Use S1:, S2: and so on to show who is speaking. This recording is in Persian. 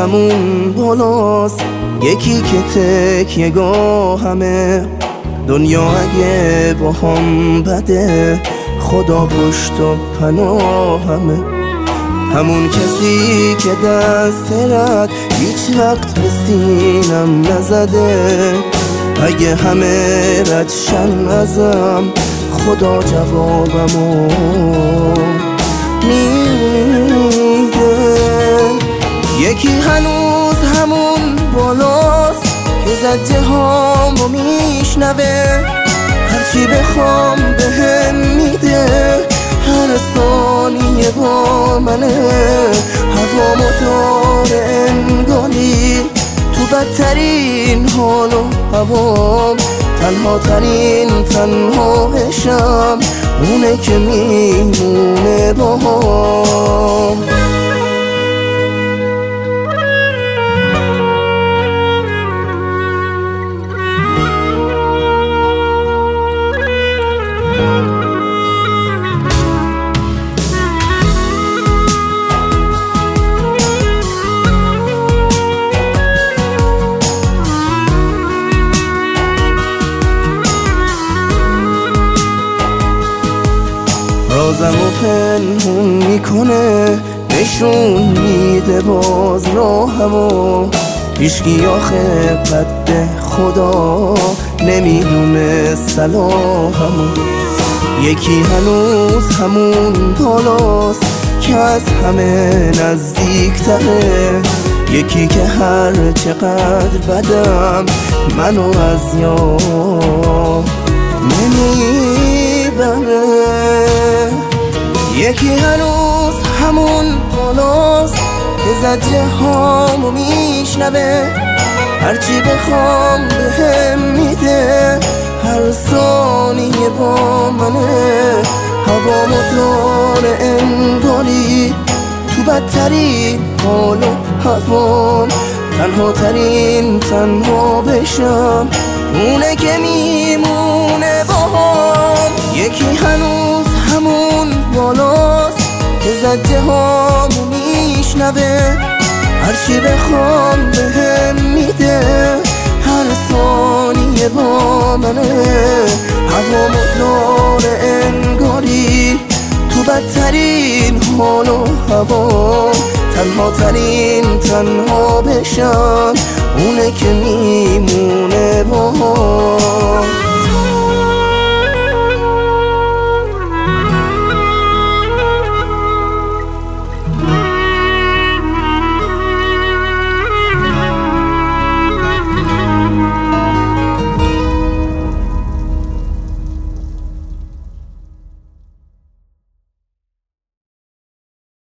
S1: همون بالاست، یکی که تکیه‌گاهمه. دنیا اگه با هم بده، خدا پشت و پناهمه. همون کسی که دست رد هیچ وقت به سینم نزده. اگه همه ردشن ازم، خدا جوابمو میده. یکی هنوز همون بالاست که زجه هامو میشنوه. هرچی بخوام بهم میده، هر ثانیه با منه. هوامو داره انگاری تو بدترین حال و هوام. تنها ترین تنهایشم اونه که میمونه باهام. رازمو پنهون میکنه، نشون میده باز راهمو. هیچکی آخه قد خدا نمیدونه صلاحمو. یکی هنوز همون بالاست که از همه نزدیکتره. یکی که هر چقدر بدم منو از یاد نمیبره. یکی هنوز همون بالاست که زجه هامو میشنوه. هرچی بخوام بهم میده، هر ثانیه با منه. هوامو داره انگاری تو بدترین حال و هوام. تنها ترین تنها بشم اونه که میمونه باهام. یکی هنوز همون بالاست که زجه هامو میشنوه. هرچی بخوام بهم میده، هر ثانیه با منه. هوامو داره انگاری تو بدترین حال و هوام. تنها ترین تنها بشم اونه که میمونه باهام.